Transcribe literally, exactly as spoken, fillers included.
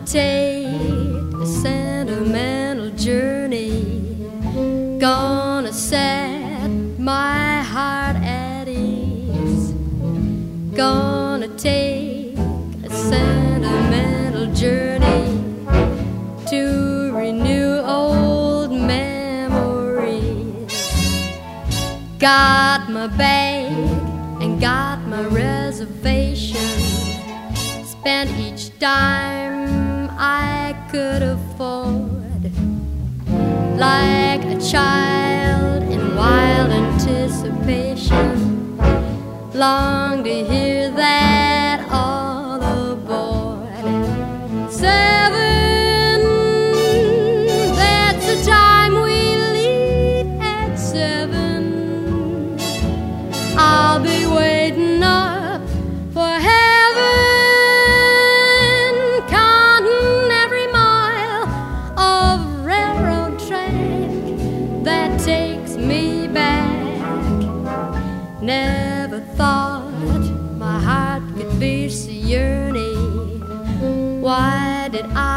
take a sentimental journey, gonna set my heart at ease, gonna take a sentimental journey to renew old memories. Got my bag and got my reservation, spent each dime I could afford, like a child in wild anticipation, long to hear that all aboard. Seven, that's the time we leave at seven. I'll be waiting up for heaven, counting every mile of railroad track that takes me back. Never thought my heart could be so yearning. Why did I